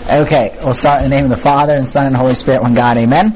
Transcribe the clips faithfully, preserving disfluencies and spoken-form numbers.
Okay, we'll start in the name of the Father, and Son, and Holy Spirit, one God, amen.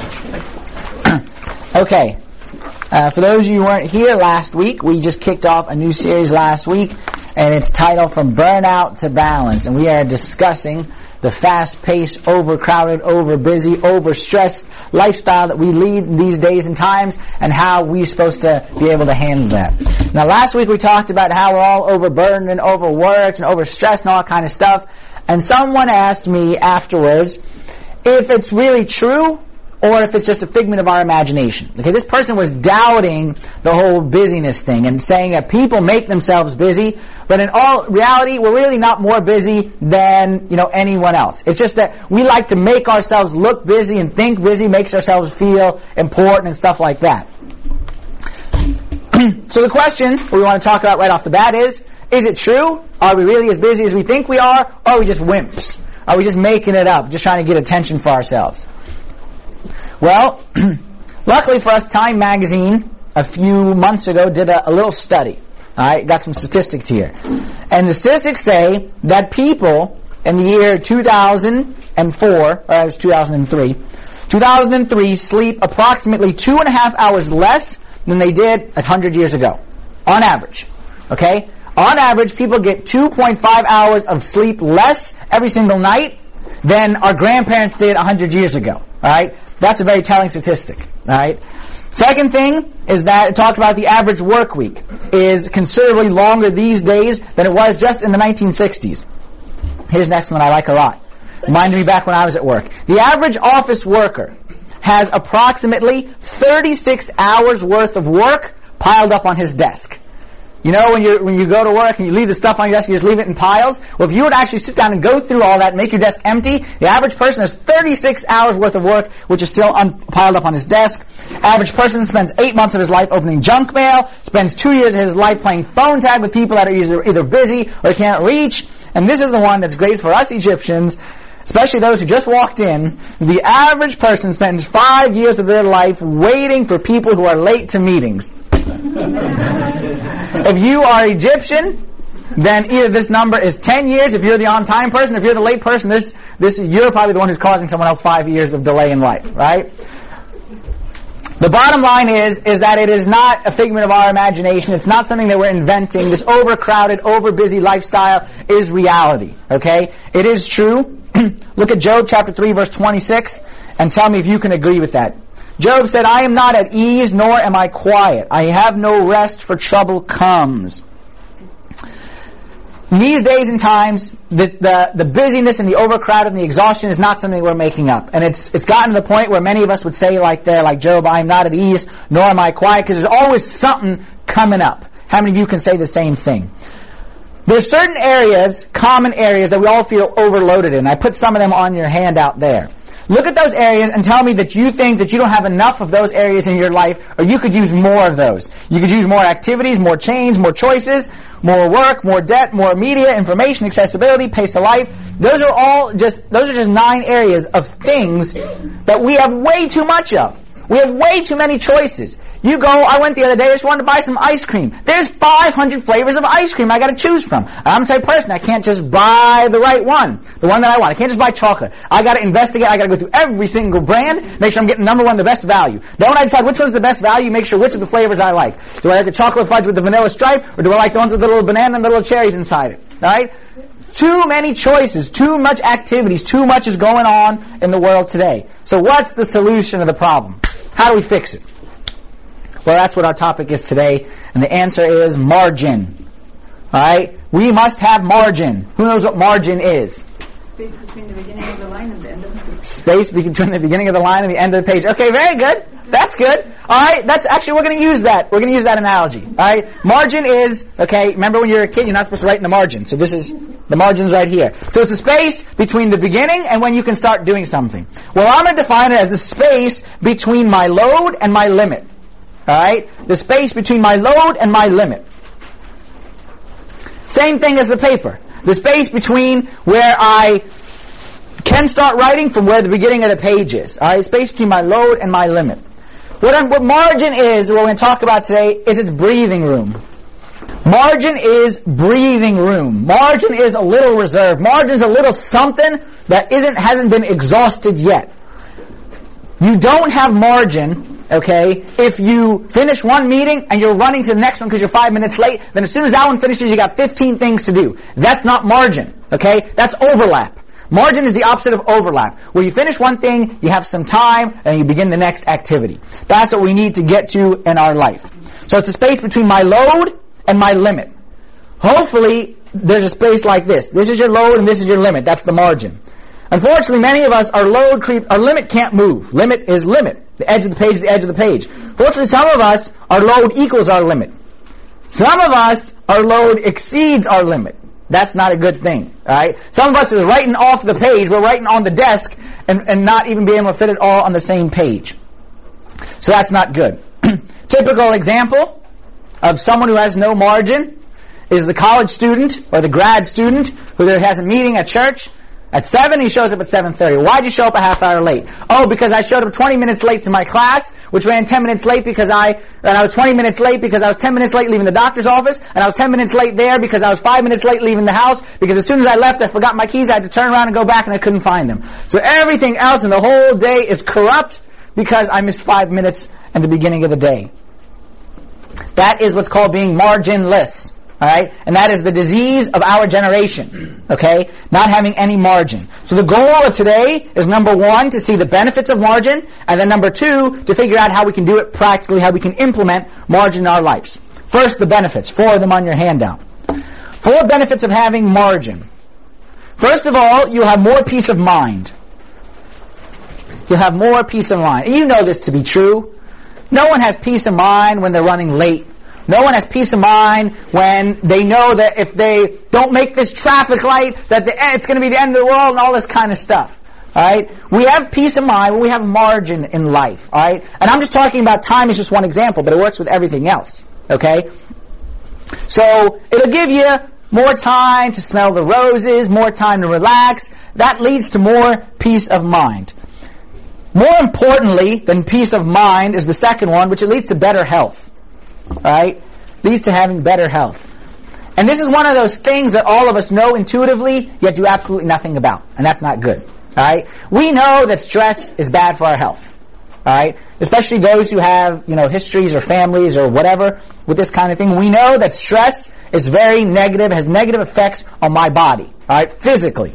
Okay, uh, for those of you who weren't here last week, we just kicked off a new series last week, and it's titled From Burnout to Balance, and we are discussing the fast-paced, overcrowded, overbusy, overstressed lifestyle that we lead these days and times, and how we're supposed to be able to handle that. Now, last week we talked about how we're all overburdened and overworked and overstressed and all that kind of stuff. And someone asked me afterwards if it's really true or if it's just a figment of our imagination. Okay, this person was doubting the whole busyness thing and saying that people make themselves busy, but in all reality, we're really not more busy than, you know, anyone else. It's just that we like to make ourselves look busy and think busy, makes ourselves feel important and stuff like that. So the question we want to talk about right off the bat is, is it true? Are we really as busy as we think we are? Or are we just wimps? Are we just making it up, just trying to get attention for ourselves? Well, luckily for us, Time Magazine a few months ago did a, a little study. All right, got some statistics here. And the statistics say that people in the year two thousand four, or it was two thousand three, two thousand three sleep approximately two and a half hours less than they did one hundred years ago, on average. Okay? On average, people get two point five hours of sleep less every single night than our grandparents did one hundred years ago. All right? That's a very telling statistic. All right? Second thing is that it talked about the average work week is considerably longer these days than it was just in the nineteen sixties. Here's the next one I like a lot. Reminded me back when I was at work. The average office worker has approximately thirty-six hours worth of work piled up on his desk. You know, when you when you go to work and you leave the stuff on your desk, you just leave it in piles. Well, if you would actually sit down and go through all that and make your desk empty, the average person has thirty-six hours worth of work, which is still un- piled up on his desk. Average person spends eight months of his life opening junk mail, spends two years of his life playing phone tag with people that are either, either busy or can't reach. And this is the one that's great for us Egyptians, especially those who just walked in. The average person spends five years of their life waiting for people who are late to meetings. If you are Egyptian, then either this number is ten years if you're the on-time person. If you're the late person, this this you're probably the one who's causing someone else five years of delay in life, right? The bottom line is is that it is not a figment of our imagination. It's not something that we're inventing. This overcrowded, overbusy lifestyle is reality, okay? It is true. Look at Job chapter three, verse twenty-six, and tell me if you can agree with that. Job said, I am not at ease, nor am I quiet. I have no rest, for trouble comes. In these days and times, the, the, the busyness and the overcrowded and the exhaustion is not something we're making up. And it's it's gotten to the point where many of us would say like there, like Job, I am not at ease, nor am I quiet, because there's always something coming up. How many of you can say the same thing? There's certain areas, common areas, that we all feel overloaded in. I put some of them on your handout there. Look at those areas and tell me that you think that you don't have enough of those areas in your life, or you could use more of those. You could use more activities, more change, more choices, more work, more debt, more media, information, accessibility, pace of life. Those are all just, those are just nine areas of things that we have way too much of. We have way too many choices. You go, I went the other day, I just wanted to buy some ice cream. There's five hundred flavors of ice cream I got to choose from. I'm the type of person, I can't just buy the right one, the one that I want. I can't just buy chocolate. I got to investigate, I got to go through every single brand, make sure I'm getting number one, the best value. Then when I decide which one's the best value, make sure which of the flavors I like. Do I like the chocolate fudge with the vanilla stripe, or do I like the ones with the little banana and the little cherries inside it? Alright? Too many choices, too much activities, too much is going on in the world today. So what's the solution to the problem? How do we fix it? Well, that's what our topic is today, and the answer is margin. All right? We must have margin. Who knows what margin is? Space between the beginning of the line and the end of the page. Space between the beginning of the line and the end of the page. Okay, very good. That's good. All right, that's actually, we're going to use that. We're going to use that analogy. All right? Margin is, okay, remember when you're a kid, you're not supposed to write in the margin. So this is, the margin's right here. So it's a space between the beginning and when you can start doing something. Well, I'm going to define it as the space between my load and my limit. All right? The space between my load and my limit. Same thing as the paper. The space between where I can start writing from where the beginning of the page is. All right? Space between my load and my limit. What, I'm, what margin is, what we're going to talk about today, is its breathing room. Margin is breathing room. Margin is a little reserve. Margin is a little something that isn't hasn't been exhausted yet. You don't have margin, okay, if you finish one meeting and you're running to the next one because you're five minutes late, then as soon as that one finishes, you got fifteen things to do. That's not margin, okay? That's overlap. Margin is the opposite of overlap. Where you finish one thing, you have some time, and you begin the next activity. That's what we need to get to in our life. So it's a space between my load and my limit. Hopefully, there's a space like this. This is your load and this is your limit. That's the margin. Unfortunately, many of us, our load creep, our limit can't move. Limit is limit. The edge of the page is the edge of the page. Fortunately, some of us, our load equals our limit. Some of us, our load exceeds our limit. That's not a good thing. All right? Some of us is writing off the page. We're writing on the desk and, and not even being able to fit it all on the same page. So that's not good. Typical example of someone who has no margin is the college student or the grad student who has a meeting at church. At seven, he shows up at seven thirty. Why'd you show up a half hour late? Oh, because I showed up twenty minutes late to my class, which ran ten minutes late because I, and I was twenty minutes late because I was ten minutes late leaving the doctor's office, and I was ten minutes late there because I was five minutes late leaving the house, because as soon as I left, I forgot my keys, I had to turn around and go back, and I couldn't find them. So everything else in the whole day is corrupt because I missed five minutes at the beginning of the day. That is what's called being marginless. Alright? And that is the disease of our generation. Okay? Not having any margin. So the goal of today is, number one, to see the benefits of margin, and then number two, to figure out how we can do it practically, how we can implement margin in our lives. First, the benefits. Four of them on your handout. Four benefits of having margin. First of all, you'll have more peace of mind. You'll have more peace of mind. And you know this to be true. No one has peace of mind when they're running late. No one has peace of mind when they know that if they don't make this traffic light, that the, it's going to be the end of the world and all this kind of stuff. All right? We have peace of mind when we have margin in life. All right? And I'm just talking about time as just one example, but it works with everything else. Okay? So it'll give you more time to smell the roses, more time to relax. That leads to more peace of mind. More importantly than peace of mind is the second one, which it leads to better health. Right? Leads to having better health. And this is one of those things that all of us know intuitively, yet do absolutely nothing about. And that's not good. Alright? We know that stress is bad for our health. Alright? Especially those who have, you know, histories or families or whatever with this kind of thing. We know that stress is very negative, has negative effects on my body. Alright? Physically.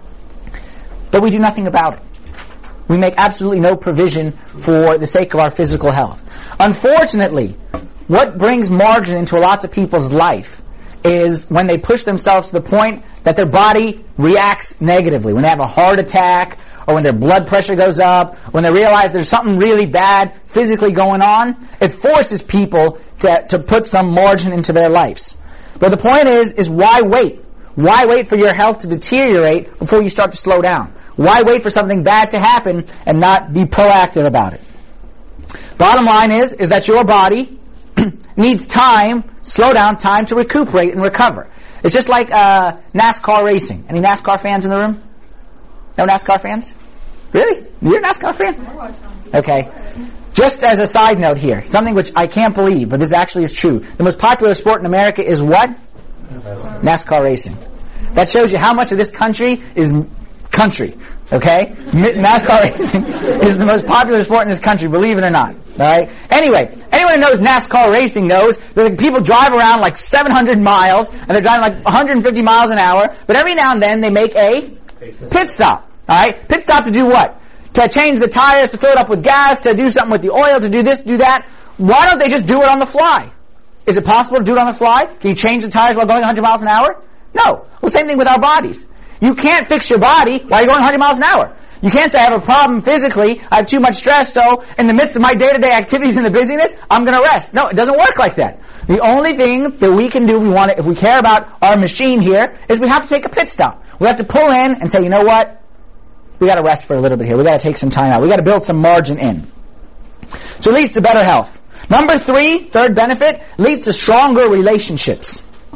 But we do nothing about it. We make absolutely no provision for the sake of our physical health. Unfortunately, what brings margin into lots of people's life is when they push themselves to the point that their body reacts negatively. When they have a heart attack, or when their blood pressure goes up, when they realize there's something really bad physically going on, it forces people to, to put some margin into their lives. But the point is, is why wait? Why wait for your health to deteriorate before you start to slow down? Why wait for something bad to happen and not be proactive about it? Bottom line is, is that your body needs time, slow down, time to recuperate and recover. It's just like uh, NASCAR racing. Any NASCAR fans in the room? No NASCAR fans? Really? You're a NASCAR fan? Okay. Just as a side note here, something which I can't believe, but this actually is true. The most popular sport in America is what? NASCAR racing. That shows you how much of this country is country. Okay? NASCAR racing is the most popular sport in this country, believe it or not. Alright? Anyway, anyone who knows NASCAR racing knows that people drive around like seven hundred miles, and they're driving like one hundred fifty miles an hour, but every now and then they make a pit stop. Alright? Pit stop to do what? To change the tires, to fill it up with gas, to do something with the oil, to do this, do that. Why don't they just do it on the fly? Is it possible to do it on the fly? Can you change the tires while going one hundred miles an hour? No. Well, same thing with our bodies. You can't fix your body while you're going one hundred miles an hour. You can't say, I have a problem physically, I have too much stress, so in the midst of my day-to-day activities and the busyness, I'm going to rest. No, it doesn't work like that. The only thing that we can do if we want to, if we care about our machine here, is we have to take a pit stop. We have to pull in and say, you know what? We got to rest for a little bit here. We got to take some time out. We got to build some margin in. So it leads to better health. Number three, third benefit, leads to stronger relationships.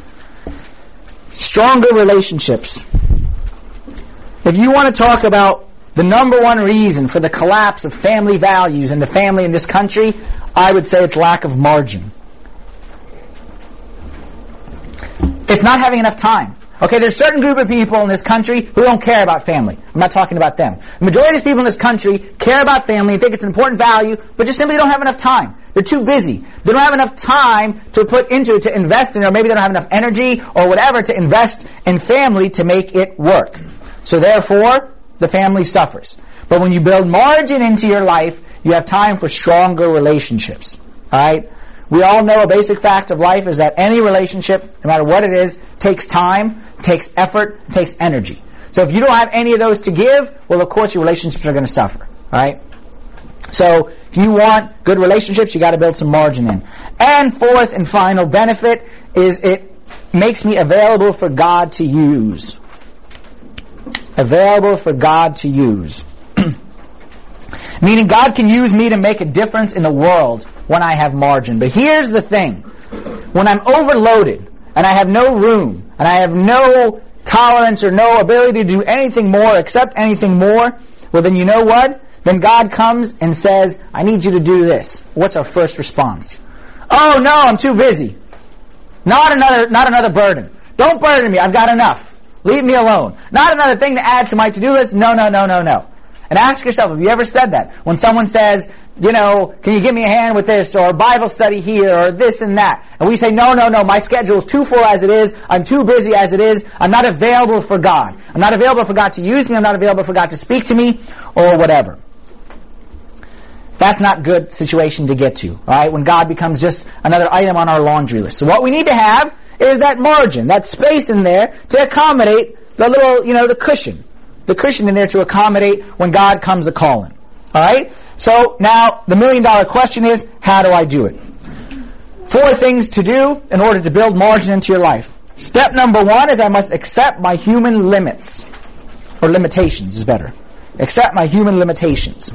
Stronger relationships. If you want to talk about the number one reason for the collapse of family values and the family in this country, I would say it's lack of margin. It's not having enough time. Okay, there's a certain group of people in this country who don't care about family. I'm not talking about them. The majority of these people in this country care about family and think it's an important value, but just simply don't have enough time. They're too busy. They don't have enough time to put into it, to invest in it, or maybe they don't have enough energy or whatever to invest in family to make it work. So therefore, the family suffers. But when you build margin into your life, you have time for stronger relationships. Alright? We all know a basic fact of life is that any relationship, no matter what it is, takes time, takes effort, takes energy. So if you don't have any of those to give, well, of course your relationships are going to suffer. Alright? So if you want good relationships, you got to build some margin in. And fourth and final benefit is it makes me available for God to use. Available for God to use. Meaning God can use me to make a difference in the world when I have margin. But here's the thing. When I'm overloaded and I have no room and I have no tolerance or no ability to do anything more, accept anything more, well then you know what? Then God comes and says, I need you to do this. What's our first response? Oh no, I'm too busy. Not another, not another burden. Don't burden me, I've got enough. Leave me alone. Not another thing to add to my to-do list. No, no, no, no, no. And ask yourself, have you ever said that? When someone says, you know, can you give me a hand with this, or Bible study here, or this and that. And we say, no, no, no, my schedule is too full as it is. I'm too busy as it is. I'm not available for God. I'm not available for God to use me. I'm not available for God to speak to me, or whatever. That's not a good situation to get to, all right? When God becomes just another item on our laundry list. So what we need to have is that margin, that space in there to accommodate the little, you know, the cushion. The cushion in there to accommodate when God comes a-calling. All right? So now the million dollar question is, how do I do it? Four things to do in order to build margin into your life. Step number one is I must accept my human limits. Or limitations is better. Accept my human limitations.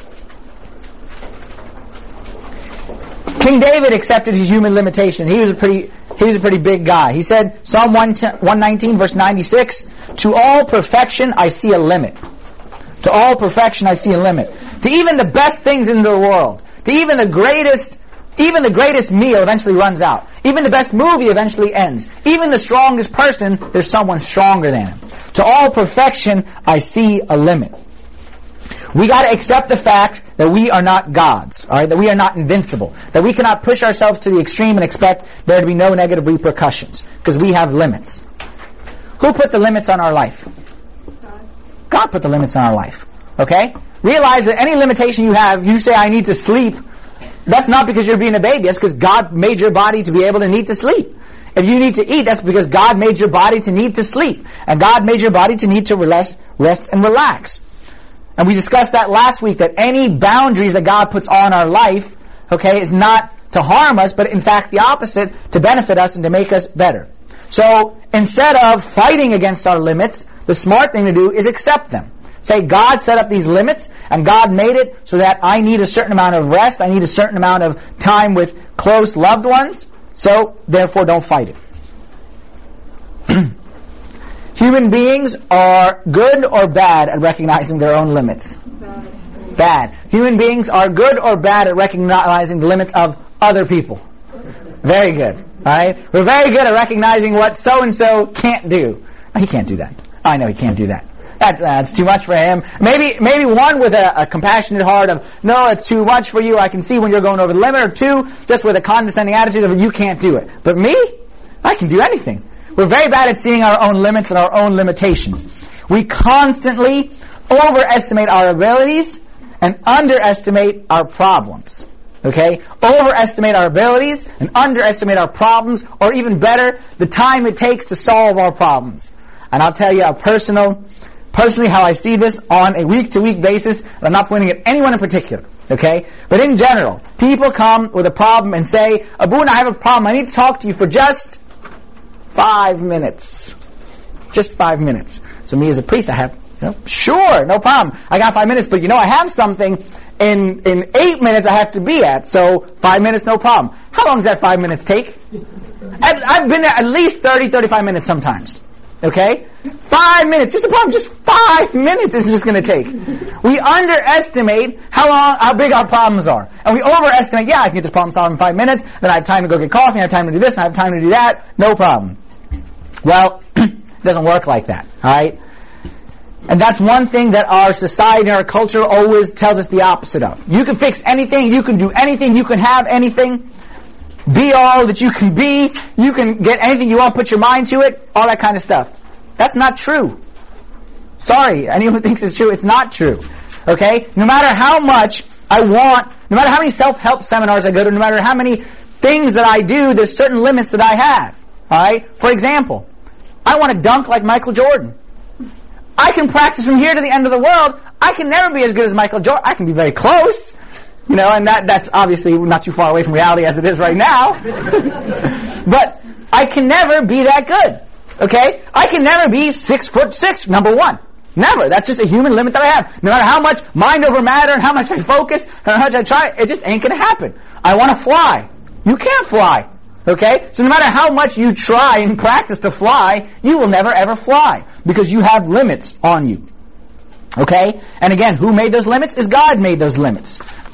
King David accepted his human limitation. He was a pretty he was a pretty big guy. He said, Psalm one nineteen, verse ninety-six, to all perfection I see a limit. To all perfection I see a limit. To even the best things in the world. To even the greatest even the greatest meal eventually runs out. Even the best movie eventually ends. Even the strongest person, there's someone stronger than him. To all perfection I see a limit. We got to accept the fact that we are not gods, all right? That we are not invincible, that we cannot push ourselves to the extreme and expect there to be no negative repercussions, because we have limits. Who put the limits on our life? God. God put the limits on our life. Okay? Realize that any limitation you have, you say, I need to sleep, that's not because you're being a baby. That's because God made your body to be able to need to sleep. If you need to eat, that's because God made your body to need to sleep. And God made your body to need to rest, rest and relax. And we discussed that last week, that any boundaries that God puts on our life, okay, is not to harm us, but in fact the opposite, to benefit us and to make us better. So instead of fighting against our limits, the smart thing to do is accept them. Say, God set up these limits, and God made it so that I need a certain amount of rest, I need a certain amount of time with close loved ones, so therefore don't fight it. Human beings are good or bad at recognizing their own limits? Bad. Bad. Human beings are good or bad at recognizing the limits of other people? Very good. All right? We're very good at recognizing what so-and-so can't do. Oh, he can't do that. I know he can't do that. That's, that's too much for him. Maybe maybe one with a, a compassionate heart of, no, it's too much for you. I can see when you're going over the limit. Or two, just with a condescending attitude of, you can't do it. But me? I can do anything. We're very bad at seeing our own limits and our own limitations. We constantly overestimate our abilities and underestimate our problems. Okay? Overestimate our abilities and underestimate our problems, or even better, the time it takes to solve our problems. And I'll tell you a personal, personally how I see this on a week-to-week basis, and I'm not pointing at anyone in particular. Okay? But in general, people come with a problem and say, Abuna, I have a problem. I need to talk to you for just Five minutes. Just five minutes. So me as a priest, I have, you know, sure, no problem. I got five minutes, but you know, I have something in, in eight minutes I have to be at, so five minutes, no problem. How long does that five minutes take? I've, I've been there at least thirty, thirty-five minutes sometimes. Okay? Five minutes. Just a problem. Just five minutes is just going to take. We underestimate how long, how big our problems are. And we overestimate, yeah, I can get this problem solved in five minutes, then I have time to go get coffee, I have time to do this, and I have time to do that. No problem. Well, it doesn't work like that, all right? And that's one thing that our society and our culture always tells us the opposite of. You can fix anything, you can do anything, you can have anything, be all that you can be, you can get anything you want, put your mind to it, all that kind of stuff. That's not true. Sorry, anyone who thinks it's true, it's not true. Okay? No matter how much I want, no matter how many self-help seminars I go to, no matter how many things that I do, there's certain limits that I have. Alright? For example, I want to dunk like Michael Jordan. I can practice from here to the end of the world. I can never be as good as Michael Jordan. I can be very close. You know, and that that's obviously not too far away from reality as it is right now. But I can never be that good. Okay? I can never be six foot six, number one. Never. That's just a human limit that I have. No matter how much mind over matter and how much I focus and how much I try, it just ain't going to happen. I want to fly. You can't fly. Okay? So no matter how much you try and practice to fly, you will never ever fly because you have limits on you. Okay? And again, who made those limits? Is God made those limits.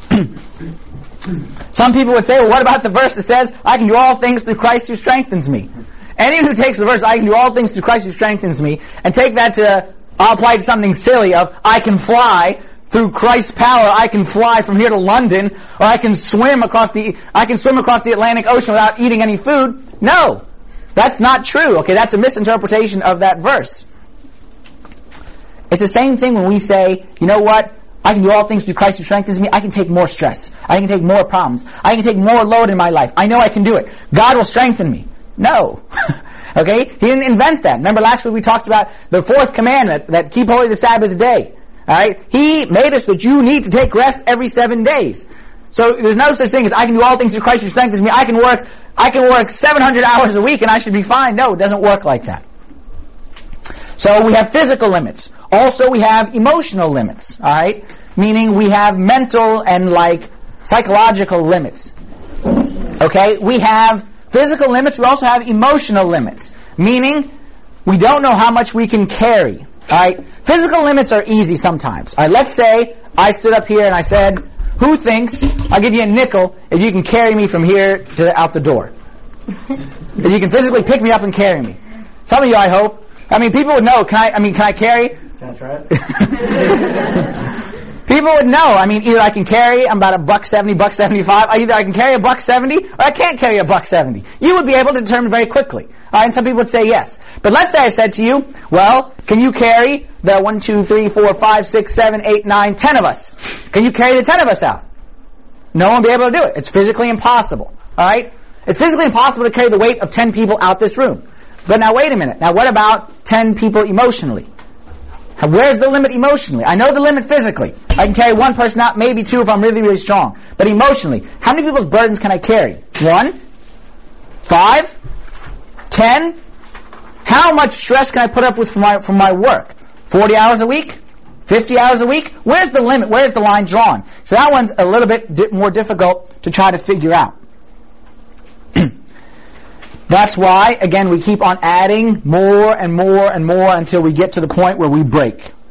Some people would say, well, what about the verse that says, I can do all things through Christ who strengthens me? Anyone who takes the verse, I can do all things through Christ who strengthens me, and take that to, I'll apply to something silly of, I can fly through Christ's power, I can fly from here to London, or I can swim across the, I can swim across the Atlantic Ocean without eating any food. No. That's not true. Okay, that's a misinterpretation of that verse. It's the same thing when we say, you know what? I can do all things through Christ who strengthens me. I can take more stress. I can take more problems. I can take more load in my life. I know I can do it. God will strengthen me. No. Okay? He didn't invent that. Remember last week we talked about the fourth commandment, that keep holy the Sabbath day. Alright? He made us that you need to take rest every seven days. So there's no such thing as I can do all things through Christ who strengthens me. I can work I can work seven hundred hours a week and I should be fine. No, it doesn't work like that. So we have physical limits. Also we have emotional limits. Alright? Meaning we have mental and like psychological limits. Okay? We have physical limits. We also have emotional limits. Meaning we don't know how much we can carry. Alright? Physical limits are easy sometimes. Alright, let's say I stood up here and I said, who thinks I'll give you a nickel if you can carry me from here to out the door? If you can physically pick me up and carry me. Some of you, I hope. I mean, people would know. Can I, I mean, can I carry? That's right. People would know. I mean, either I can carry, I'm about a buck seventy, buck seventy-five. Either I can carry a buck seventy, or I can't carry a buck seventy. You would be able to determine very quickly. Uh, and some people would say yes. But let's say I said to you, well, can you carry the one, two, three, four, five, six, seven, eight, nine, ten of us? Can you carry the ten of us out? No one will be able to do it. It's physically impossible. All right? It's physically impossible to carry the weight of ten people out this room. But now wait a minute. Now what about ten people emotionally? Where's the limit emotionally? I know the limit physically. I can carry one person out, maybe two if I'm really, really strong. But emotionally, how many people's burdens can I carry? One? Five? Ten? How much stress can I put up with from my, from my work? Forty hours a week? Fifty hours a week? Where's the limit? Where's the line drawn? So that one's a little bit di- more difficult to try to figure out. That's why, again, we keep on adding more and more and more until we get to the point where we break.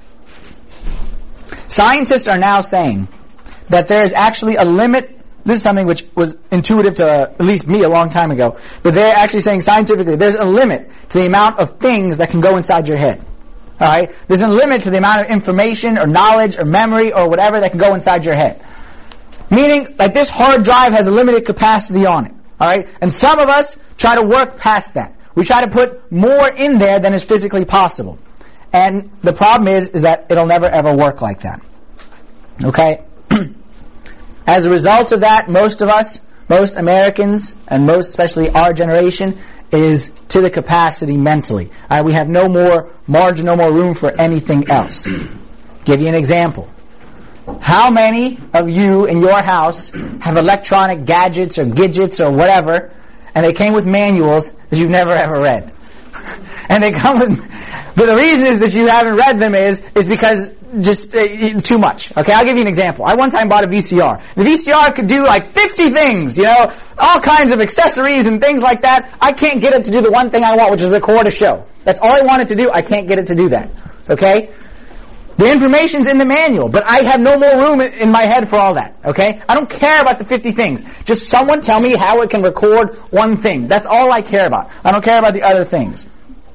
Scientists are now saying that there is actually a limit. This is something which was intuitive to uh, at least me a long time ago. But they're actually saying scientifically there's a limit to the amount of things that can go inside your head. All right? There's a limit to the amount of information or knowledge or memory or whatever that can go inside your head. Meaning, like this hard drive has a limited capacity on it. All right? And some of us try to work past that. We try to put more in there than is physically possible. And the problem is, is that it'll never ever work like that. Okay? As a result of that, most of us, most Americans, and most especially our generation, is to the capacity mentally. Uh, we have no more margin, no more room for anything else. Give you an example. How many of you in your house have electronic gadgets or gadgets or whatever, and they came with manuals that you've never ever read? And they come with... But the reason is that you haven't read them is is because just uh, too much. Okay, I'll give you an example. I one time bought a V C R. The V C R could do like fifty things, you know, all kinds of accessories and things like that. I can't get it to do the one thing I want, which is record a show. That's all I want it to do. I can't get it to do that. Okay? The information's in the manual, but I have no more room in my head for all that. Okay? I don't care about the fifty things. Just someone tell me how it can record one thing. That's all I care about. I don't care about the other things.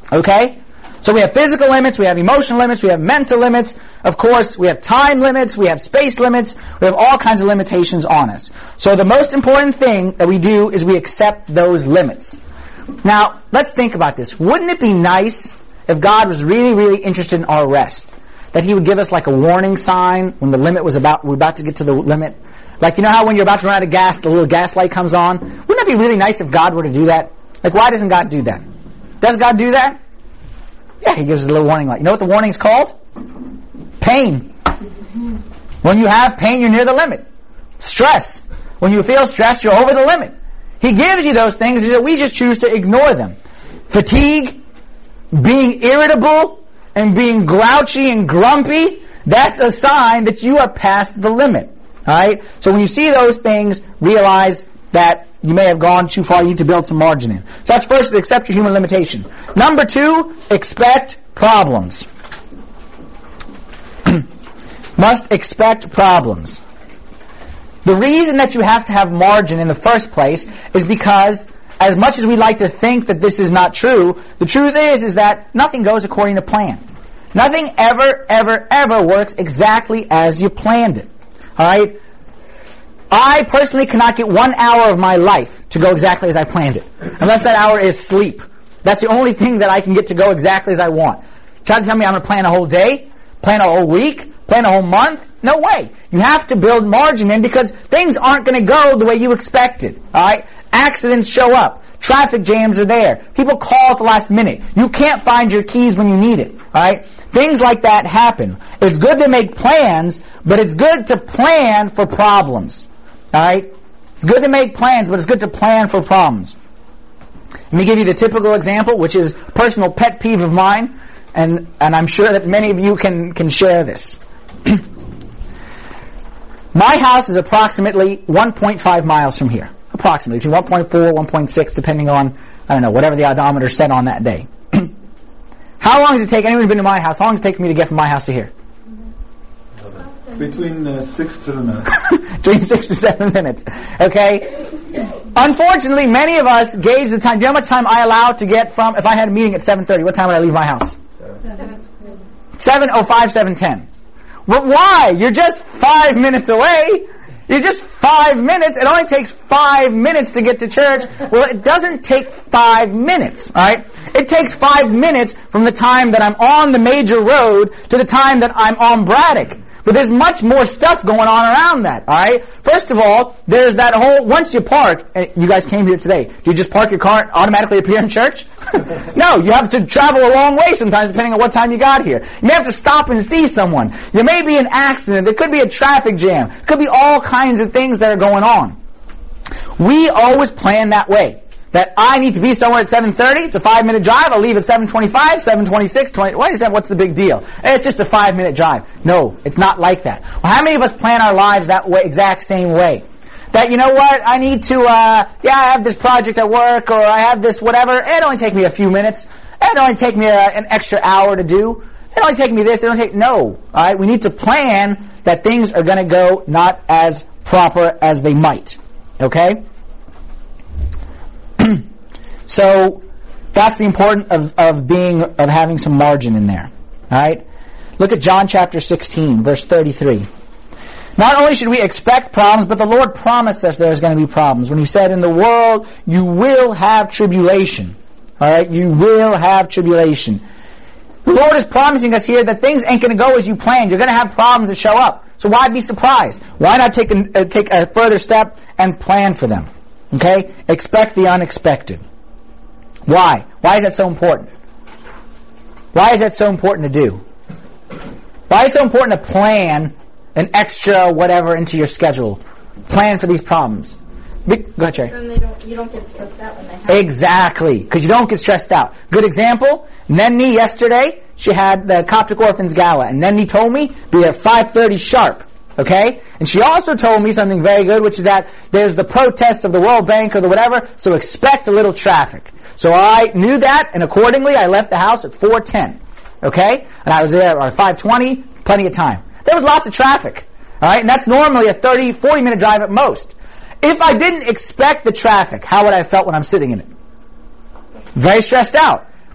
Okay? So we have physical limits, we have emotional limits, we have mental limits. Of course, we have time limits, we have space limits, we have all kinds of limitations on us. So the most important thing that we do is we accept those limits. Now, let's think about this. Wouldn't it be nice if God was really, really interested in our rest? That He would give us like a warning sign when the limit was about, we're about to get to the limit? Like, you know how when you're about to run out of gas, the little gas light comes on? Wouldn't it be really nice if God were to do that? Like, why doesn't God do that? Does God do that? Yeah, He gives us a little warning light. You know what the warning's called? Pain. When you have pain, you're near the limit. Stress. When you feel stressed, you're over the limit. He gives you those things, that we just choose to ignore them. Fatigue, being irritable, and being grouchy and grumpy, that's a sign that you are past the limit. Alright? So when you see those things, realize that you may have gone too far. You need to build some margin in. So that's first, accept your human limitation. Number two, expect problems. Must expect problems. The reason that you have to have margin in the first place is because as much as we like to think that this is not true, the truth is is that nothing goes according to plan. Nothing ever, ever, ever works exactly as you planned it. Alright? I personally cannot get one hour of my life to go exactly as I planned it. Unless that hour is sleep. That's the only thing that I can get to go exactly as I want. Try to tell me I'm going to plan a whole day, plan a whole week, plan a whole month? No way. You have to build margin in because things aren't going to go the way you expected. Alright? Accidents show up. Traffic jams are there. People call at the last minute. You can't find your keys when you need it. Alright? Things like that happen. It's good to make plans, but it's good to plan for problems. Alright? It's good to make plans, but it's good to plan for problems. Let me give you the typical example, which is a personal pet peeve of mine, and, and I'm sure that many of you can, can share this. My house is approximately one point five miles from here. Approximately, between one point four, one point six, depending on, I don't know, whatever the odometer said on that day. How long does it take, anyone who's been to my house, how long does it take for me to get from my house to here? Between uh, six to seven minutes. Between six to seven minutes. Okay? Unfortunately, many of us gauge the time. Do you know how much time I allow to get from, if I had a meeting at seven thirty, what time would I leave my house? seven oh five, seven ten. But why? You're just five minutes away. You're just five minutes. It only takes five minutes to get to church. Well, it doesn't take five minutes, all right? It takes five minutes from the time that I'm on the major road to the time that I'm on Braddock. But there's much more stuff going on around that, all right? First of all, there's that whole, once you park, and you guys came here today, do you just park your car and automatically appear in church? No, you have to travel a long way sometimes depending on what time you got here. You may have to stop and see someone. There may be an accident. There could be a traffic jam. There could be all kinds of things that are going on. We always plan that way. That I need to be somewhere at seven thirty. It's a five-minute drive. I'll leave at seven twenty-five, seven twenty-six, twenty. What is that? What's the big deal? It's just a five-minute drive. No, it's not like that. Well, how many of us plan our lives that way, exact same way? That, you know what, I need to, uh, yeah, I have this project at work, or I have this whatever. It only take me a few minutes. It only take me a, an extra hour to do. It only take me this. It only take no. All right, we need to plan that things are going to go not as proper as they might. Okay. So that's the importance of, of being of having some margin in there. All right? Look at John chapter sixteen, verse thirty-three. Not only should we expect problems, but the Lord promised us there's going to be problems. When He said, in the world you will have tribulation. All right? You will have tribulation. The Lord is promising us here that things ain't going to go as you planned. You're going to have problems that show up. So why be surprised? Why not take a, uh, take a further step and plan for them? Okay? Expect the unexpected. Why? Why is that so important? Why is that so important to do? Why is it so important to plan an extra whatever into your schedule? Plan for these problems. Be, go ahead, Cherry. Then they don't, you don't get stressed out when they happen. Exactly, because you don't get stressed out. Good example, Nenni yesterday, she had the Coptic Orphans Gala, and Nenni told me, be there at five thirty sharp. Okay? And she also told me something very good, which is that there's the protests of the World Bank or the whatever, so expect a little traffic. So I knew that, and accordingly, I left the house at four ten. Okay? And I was there at five twenty, plenty of time. There was lots of traffic. All right? And that's normally a thirty, forty minute drive at most. If I didn't expect the traffic, how would I have felt when I'm sitting in it? Very stressed out.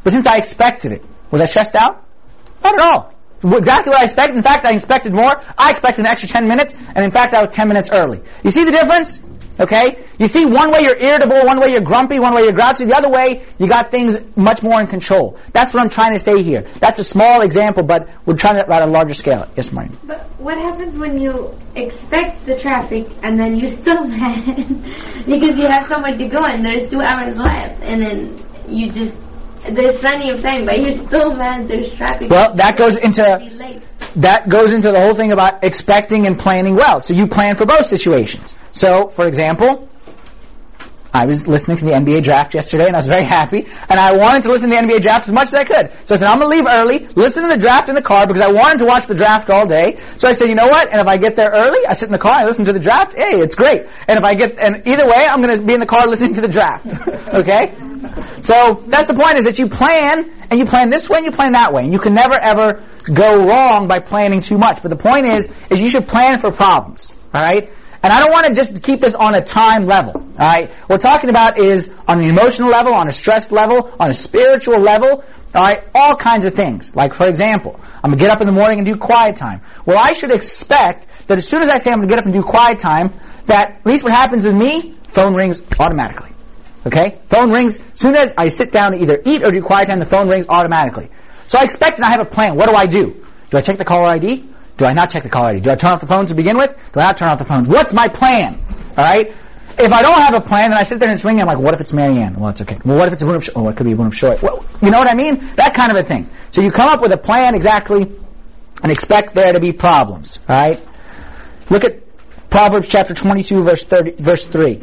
But since I expected it, was I stressed out? Not at all. Exactly what I expected. In fact, I expected more. I expected an extra ten minutes, and in fact, I was ten minutes early. You see the difference? Okay? You see, one way you're irritable, one way you're grumpy, one way you're grouchy, the other way, you got things much more in control. That's what I'm trying to say here. That's a small example, but we're trying to at a larger scale. Yes, Marty? But what happens when you expect the traffic and then you're still mad because you have so much to go and there's two hours left, and then you just, there's plenty of time, but you're still mad there's traffic. Well, that goes into that goes into the whole thing about expecting and planning well. So you plan for both situations. So, for example, I was listening to the N B A draft yesterday, and I was very happy, and I wanted to listen to the N B A draft as much as I could. So I said, I'm going to leave early, listen to the draft in the car, because I wanted to watch the draft all day. So I said, you know what? And if I get there early, I sit in the car and I listen to the draft. Hey, it's great. And if I get, and either way, I'm going to be in the car listening to the draft. Okay? So that's the point, is that you plan, and you plan this way and you plan that way. And you can never, ever go wrong by planning too much. But the point is, is you should plan for problems. All right? And I don't want to just keep this on a time level. All right? What we're talking about is on an emotional level, on a stress level, on a spiritual level. All right? All kinds of things. Like, for example, I'm going to get up in the morning and do quiet time. Well, I should expect that as soon as I say I'm going to get up and do quiet time, that at least what happens with me, phone rings automatically. Okay? Phone rings, as soon as I sit down to either eat or do quiet time, the phone rings automatically. So I expect and I have a plan. What do I do? Do I check the caller I D? Do I not check the caller I D? Do I turn off the phones to begin with? Do I not turn off the phones? What's my plan? All right? If I don't have a plan, then I sit there and it's ringing. I'm like, what if it's Marianne? Well, it's okay. Well, what if it's a Boone of Short? Oh, it could be a Boone of Short. Well, you know what I mean? That kind of a thing. So you come up with a plan exactly and expect there to be problems. All right? Look at Proverbs chapter twenty-two, verse thirty, verse three.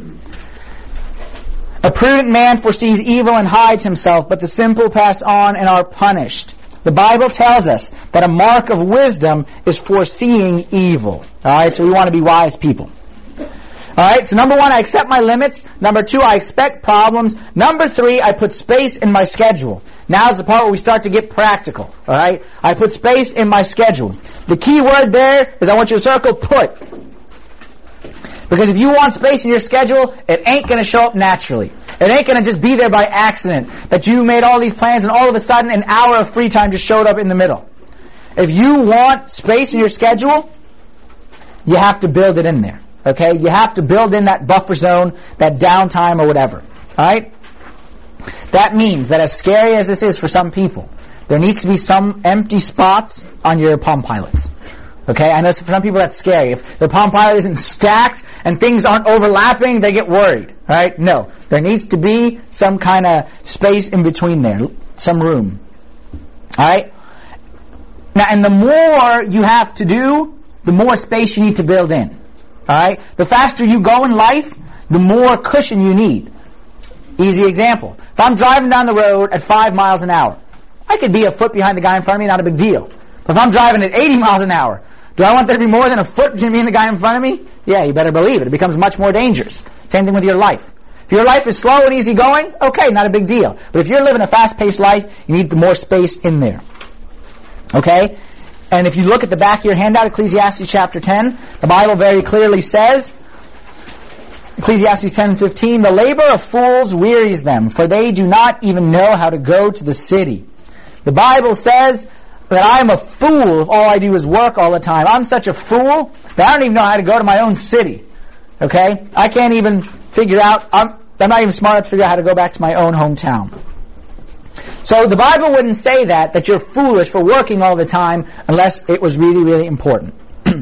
A prudent man foresees evil and hides himself, but the simple pass on and are punished. The Bible tells us that a mark of wisdom is foreseeing evil. Alright, so we want to be wise people. Alright, so number one, I accept my limits. Number two, I expect problems. Number three, I put space in my schedule. Now's the part where we start to get practical. Alright, I put space in my schedule. The key word there is I want you to circle put. Because if you want space in your schedule, it ain't going to show up naturally. It ain't going to just be there by accident that you made all these plans and all of a sudden an hour of free time just showed up in the middle. If you want space in your schedule, you have to build it in there. Okay? You have to build in that buffer zone, that downtime or whatever. Alright? That means that as scary as this is for some people, there needs to be some empty spots on your Palm Pilots. Okay, I know for some people that's scary. If the Palm Pilot isn't stacked and things aren't overlapping, they get worried. Right? No, there needs to be some kind of space in between there, some room. All right. Now, and the more you have to do, the more space you need to build in. All right. The faster you go in life, the more cushion you need. Easy example: if I'm driving down the road at five miles an hour, I could be a foot behind the guy in front of me, not a big deal. But if I'm driving at eighty miles an hour, do I want there to be more than a foot between me and the guy in front of me? Yeah, you better believe it. It becomes much more dangerous. Same thing with your life. If your life is slow and easy going, okay, not a big deal. But if you're living a fast-paced life, you need more space in there. Okay? And if you look at the back of your handout, Ecclesiastes chapter ten, the Bible very clearly says, Ecclesiastes ten fifteen, the labor of fools wearies them, for they do not even know how to go to the city. The Bible says that I'm a fool if all I do is work all the time. I'm such a fool that I don't even know how to go to my own city. Okay? I can't even figure out, I'm, I'm not even smart enough to figure out how to go back to my own hometown. So the Bible wouldn't say that, that you're foolish for working all the time unless it was really, really important.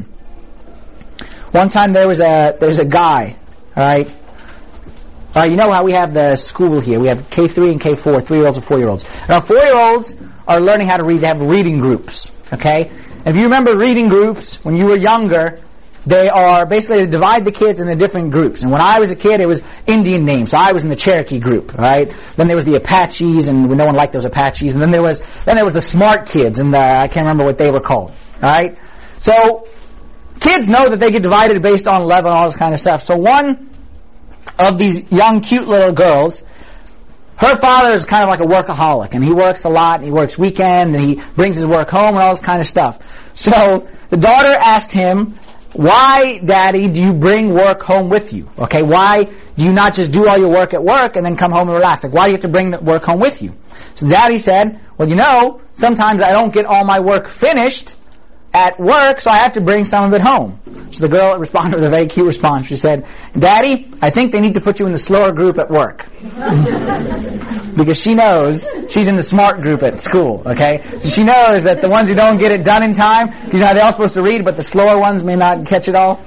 One time there was a there's a guy, alright? Uh, you know how we have the school here. We have K three and K four, three-year-olds and four-year-olds. And our four-year-olds are learning how to read. They have reading groups, okay? And if you remember reading groups, when you were younger, they are basically to divide the kids into different groups. And when I was a kid, it was Indian names. So I was in the Cherokee group, right? Then there was the Apaches, and no one liked those Apaches. And then there was then there was the smart kids, and the, I can't remember what they were called, all right? So kids know that they get divided based on level and all this kind of stuff. So one of these young, cute little girls, her father is kind of like a workaholic, and he works a lot, and he works weekend, and he brings his work home and all this kind of stuff. So the daughter asked him, why, Daddy, do you bring work home with you? Okay, why do you not just do all your work at work and then come home and relax? Like, why do you have to bring the work home with you? So Daddy said, well, you know, sometimes I don't get all my work finished at work, so I have to bring some of it home. So the girl responded with a very cute response. She said, Daddy, I think they need to put you in the slower group at work. Because she knows she's in the smart group at school, okay? So she knows that the ones who don't get it done in time, because you know, they're all supposed to read, but the slower ones may not catch it all.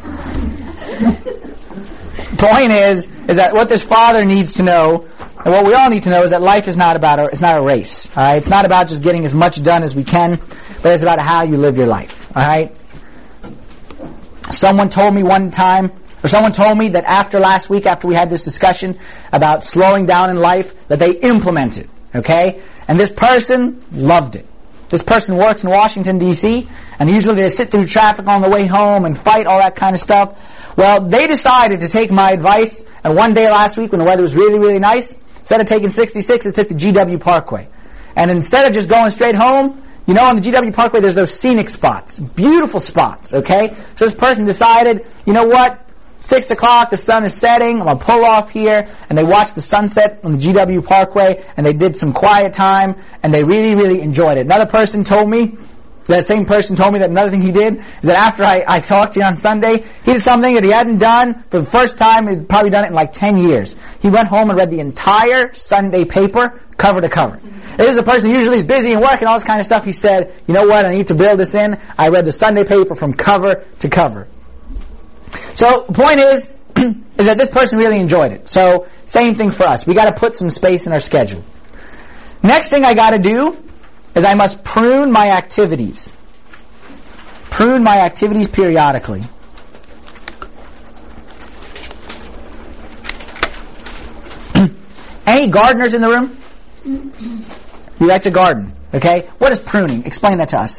Point is, is that what this father needs to know, and what we all need to know, is that life is not about a, it's not a race. All right? It's not about just getting as much done as we can, but it's about how you live your life. All right? Someone told me one time, or someone told me that after last week, after we had this discussion about slowing down in life, that they implemented. Okay? And this person loved it. This person works in Washington, D C, and usually they sit through traffic on the way home and fight, all that kind of stuff. Well, they decided to take my advice, and one day last week when the weather was really, really nice, instead of taking sixty-six, they took the G W Parkway. And instead of just going straight home, you know, on the G W Parkway, there's those scenic spots. Beautiful spots, okay? So this person decided, you know what? Six o'clock, the sun is setting, I'm going to pull off here. And they watched the sunset on the G W Parkway, and they did some quiet time, and they really, really enjoyed it. Another person told me, that same person told me that another thing he did is that after I, I talked to you on Sunday, he did something that he hadn't done for the first time. He'd probably done it in like ten years. He went home and read the entire Sunday paper, cover to cover. This is a person who usually is busy and working, all this kind of stuff. He said, you know what, I need to build this in. I read the Sunday paper from cover to cover. So the point is, is that this person really enjoyed it. So same thing for us. We got to put some space in our schedule. Next thing I got to do is I must prune my activities. Prune my activities periodically. Any gardeners in the room? You like to garden, okay? What is pruning? Explain that to us.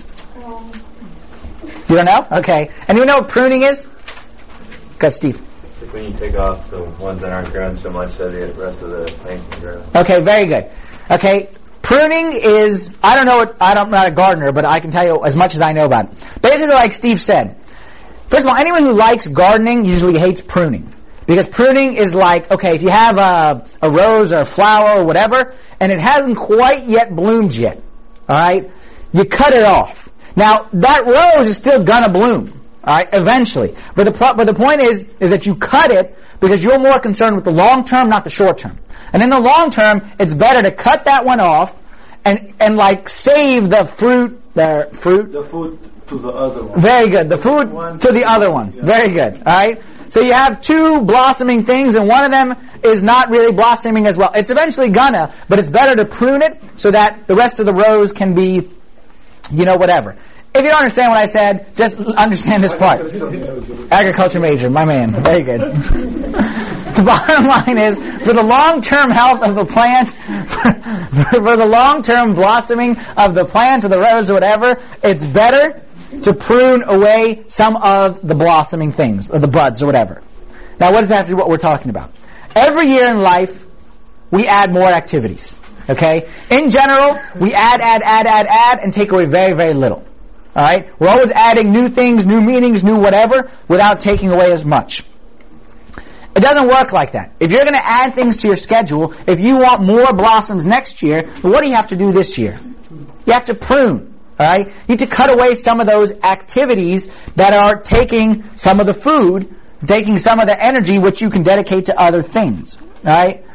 You don't know? Okay. Anyone know what pruning is? Go ahead, Steve. It's like when you take off the ones that aren't growing so much so the rest of the plant can grow. Okay, very good. Okay, pruning is, I don't know what, I don't, I'm not a gardener, but I can tell you as much as I know about it. Basically, like Steve said, first of all, anyone who likes gardening usually hates pruning. Because pruning is like, okay, if you have a, a rose or a flower or whatever, and it hasn't quite yet bloomed yet, all right, you cut it off. Now, that rose is still going to bloom, all right, eventually. But the, but the point is, is that you cut it because you're more concerned with the long term, not the short term. And in the long term, it's better to cut that one off and, and like save the fruit, the fruit. The food to the other one. Very good. The food to the other one. Yeah. Very good. All right. So you have two blossoming things, and one of them is not really blossoming as well. It's eventually gonna, but it's better to prune it so that the rest of the rose can be, you know, whatever. If you don't understand what I said, just understand this part. Agriculture major, my man. Very good. The bottom line is, for the long-term health of the plant, for the long-term blossoming of the plant or the rose or whatever, it's better to prune away some of the blossoming things, or the buds or whatever. Now, what does that have to do with what we're talking about? Every year in life, we add more activities. Okay? In general, we add, add, add, add, add, and take away very, very little. All right? We're always adding new things, new meanings, new whatever, without taking away as much. It doesn't work like that. If you're going to add things to your schedule, if you want more blossoms next year, what do you have to do this year? You have to prune. All right? You need to cut away some of those activities that are taking some of the food, taking some of the energy which you can dedicate to other things. All right?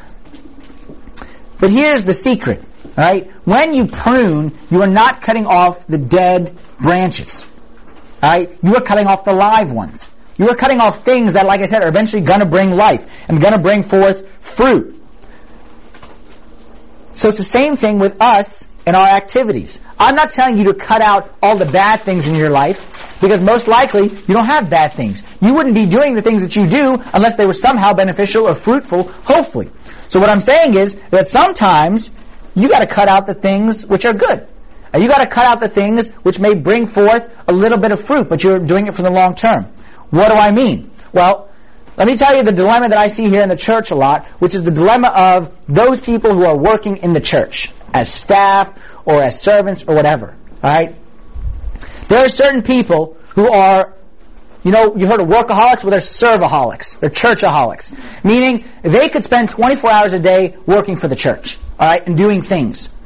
But here's the secret. All right? When you prune, you are not cutting off the dead branches. All right? You are cutting off the live ones. You are cutting off things that, like I said, are eventually going to bring life and going to bring forth fruit. So it's the same thing with us and our activities. I'm not telling you to cut out all the bad things in your life, because most likely you don't have bad things. You wouldn't be doing the things that you do unless they were somehow beneficial or fruitful, hopefully. So what I'm saying is that sometimes you got to cut out the things which are good. And you got to cut out the things which may bring forth a little bit of fruit, but you're doing it for the long term. What do I mean? Well, let me tell you the dilemma that I see here in the church a lot, which is the dilemma of those people who are working in the church as staff or as servants or whatever. All right? There are certain people who are, you know, you heard of workaholics? Well, they're servaholics. They're churchaholics. Meaning they could spend twenty-four hours a day working for the church, all right, and doing things.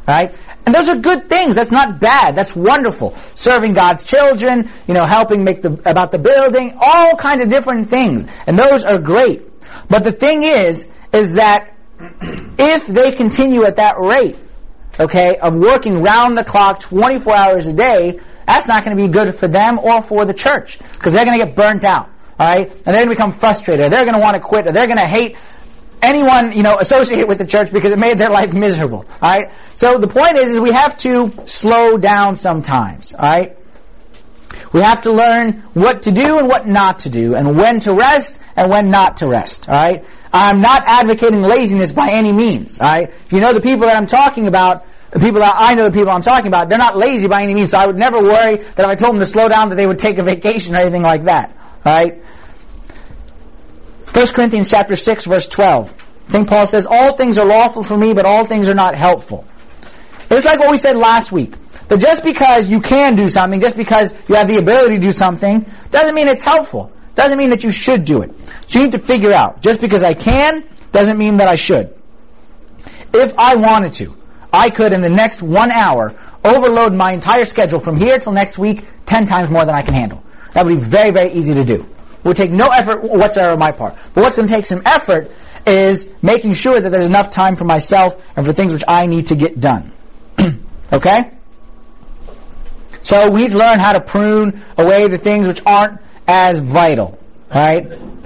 Right? And those are good things. That's not bad. That's wonderful. Serving God's children, you know, helping make the about the building, all kinds of different things. And those are great. But the thing is, is that if they continue at that rate, okay, of working round the clock twenty-four hours a day, that's not going to be good for them or for the church, because they're going to get burnt out. All right? And they're going to become frustrated. They're going to want to quit, or they're going to hate anyone, you know, associated with the church because it made their life miserable. All right? So the point is, is we have to slow down sometimes. All right? We have to learn what to do and what not to do, and when to rest and when not to rest. All right? I'm not advocating laziness by any means. All right? If you know the people that I'm talking about, the people that I know the people I'm talking about, they're not lazy by any means. So I would never worry that if I told them to slow down that they would take a vacation or anything like that. All right? First Corinthians chapter six, verse twelve. Saint Paul says, all things are lawful for me, but all things are not helpful. It's like what we said last week. That just because you can do something, just because you have the ability to do something, doesn't mean it's helpful. Doesn't mean that you should do it. So you need to figure out, just because I can, doesn't mean that I should. If I wanted to, I could in the next one hour overload my entire schedule from here till next week ten times more than I can handle. That would be very, very easy to do. It would take no effort whatsoever on my part. But what's going to take some effort is making sure that there's enough time for myself and for things which I need to get done. Okay? So we need to learn how to prune away the things which aren't as vital. Right?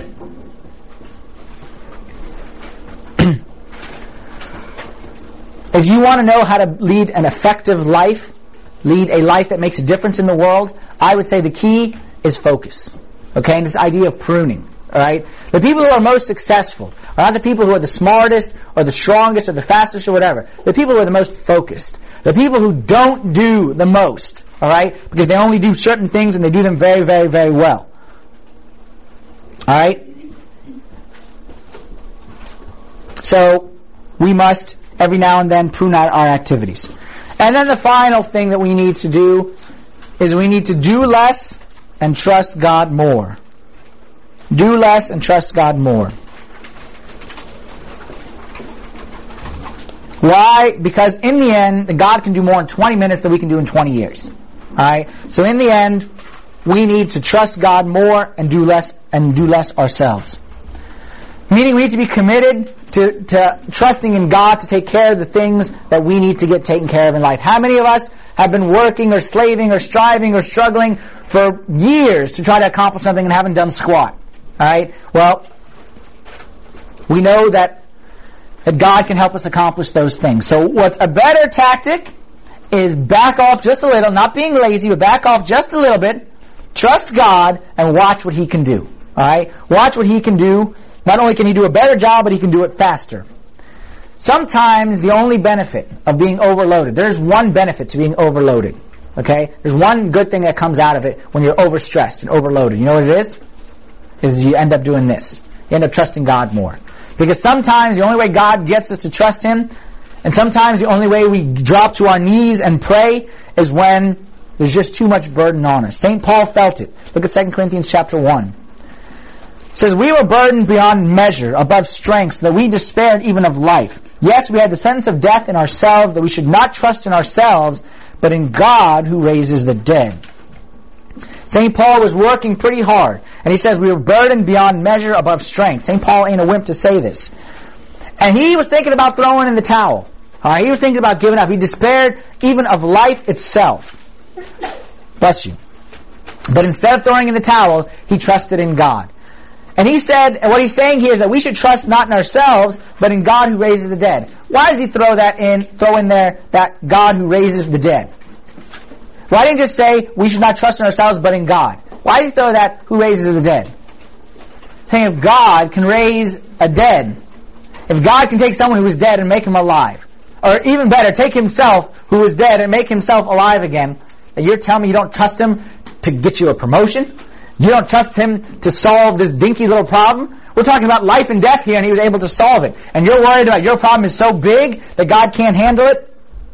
If you want to know how to lead an effective life, lead a life that makes a difference in the world, I would say the key is focus. Okay? And this idea of pruning. Alright? The people who are most successful are not the people who are the smartest or the strongest or the fastest or whatever. The people who are the most focused. The people who don't do the most. Alright? Because they only do certain things and they do them very, very, very well. Alright? So, we must every now and then prune out our activities. And then the final thing that we need to do is we need to do less and trust God more. Do less and trust God more. Why? Because in the end, God can do more in twenty minutes than we can do in twenty years. Alright? So in the end, we need to trust God more and do less and do less ourselves. Meaning we need to be committed to, to trusting in God to take care of the things that we need to get taken care of in life. How many of us have been working or slaving or striving or struggling for years to try to accomplish something and haven't done squat? Alright? Well, we know that, that God can help us accomplish those things. So what's a better tactic is back off just a little, not being lazy, but back off just a little bit, trust God, and watch what He can do. Alright? Watch what He can do. Not only can He do a better job, but He can do it faster. Sometimes the only benefit of being overloaded, there's one benefit to being overloaded. Okay? There's one good thing that comes out of it when you're overstressed and overloaded. You know what it is? Is you end up doing this. You end up trusting God more. Because sometimes the only way God gets us to trust Him, and sometimes the only way we drop to our knees and pray, is when there's just too much burden on us. Saint Paul felt it. Look at Second Corinthians chapter one. It says, we were burdened beyond measure, above strength, so that we despaired even of life. Yes, we had the sentence of death in ourselves, that we should not trust in ourselves, but in God who raises the dead. Saint Paul was working pretty hard. And he says we were burdened beyond measure, above strength. Saint Paul ain't a wimp to say this. And he was thinking about throwing in the towel. All right, he was thinking about giving up. He despaired even of life itself. Bless you. But instead of throwing in the towel, he trusted in God. And he said, and what he's saying here is that we should trust not in ourselves, but in God who raises the dead. Why does he throw that in, throw in there, that God who raises the dead? Why didn't he just say, we should not trust in ourselves, but in God? Why does he throw that, who raises the dead? Saying if God can raise a dead, if God can take someone who is dead and make him alive, or even better, take himself who is dead and make himself alive again, and you're telling me you don't trust him to get you a promotion? You don't trust him to solve this dinky little problem? We're talking about life and death here, and he was able to solve it. And you're worried about your problem is so big that God can't handle it?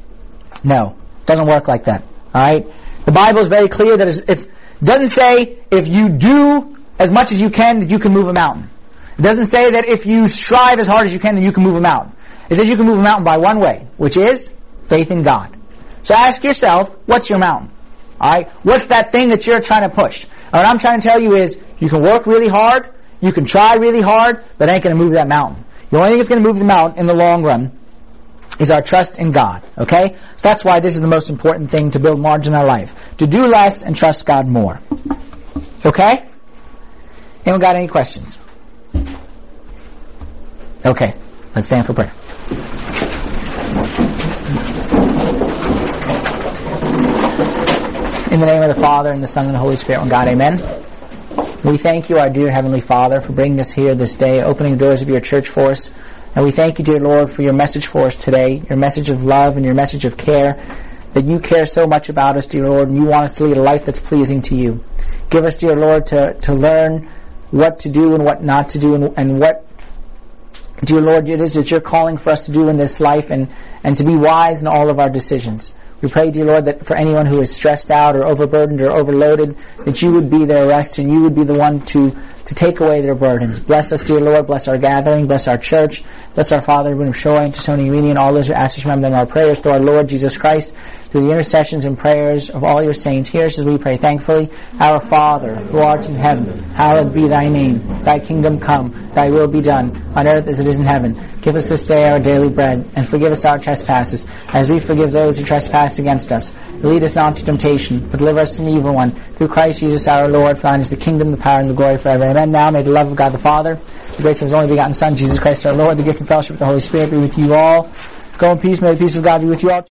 No, it doesn't work like that. All right? The Bible is very clear that it doesn't say if you do as much as you can that you can move a mountain. It doesn't say that if you strive as hard as you can that you can move a mountain. It says you can move a mountain by one way, which is Faith in God. So ask yourself, what's your mountain? Alright? What's that thing that you're trying to push? And what I'm trying to tell you is, you can work really hard, you can try really hard, but it ain't going to move that mountain. The only thing that's going to move the mountain in the long run is our trust in God. Okay? So that's why this is the most important thing to build margin in our life. To do less and trust God more. Okay? Anyone got any questions? Okay. Let's stand for prayer. In the name of the Father, and the Son, and the Holy Spirit, one God, amen. We thank you, our dear Heavenly Father, for bringing us here this day, opening the doors of your church for us. And we thank you, dear Lord, for your message for us today, your message of love and your message of care, that you care so much about us, dear Lord, and you want us to lead a life that's pleasing to you. Give us, dear Lord, to, to learn what to do and what not to do, and, and what, dear Lord, it is that you're calling for us to do in this life, and, and to be wise in all of our decisions. We pray, dear Lord, that for anyone who is stressed out or overburdened or overloaded, that you would be their rest and you would be the one to, to take away their burdens. Bless us, dear Lord. Bless our gathering. Bless our church. Bless our Father, Room of Shoy, and Tony Rini, and all those who ask us to remember them in our prayers through our Lord Jesus Christ, through the intercessions and prayers of all your saints. Hear us as we pray thankfully. Our Father, who art in heaven, hallowed be thy name. Thy kingdom come, thy will be done, on earth as it is in heaven. Give us this day our daily bread, and forgive us our trespasses, as we forgive those who trespass against us. Lead us not into temptation, but deliver us from the evil one. Through Christ Jesus our Lord, for thine is the kingdom, the power, and the glory forever. Amen. Now may the love of God the Father, the grace of his only begotten Son, Jesus Christ our Lord, the gift and fellowship of the Holy Spirit be with you all. Go in peace. May the peace of God be with you all.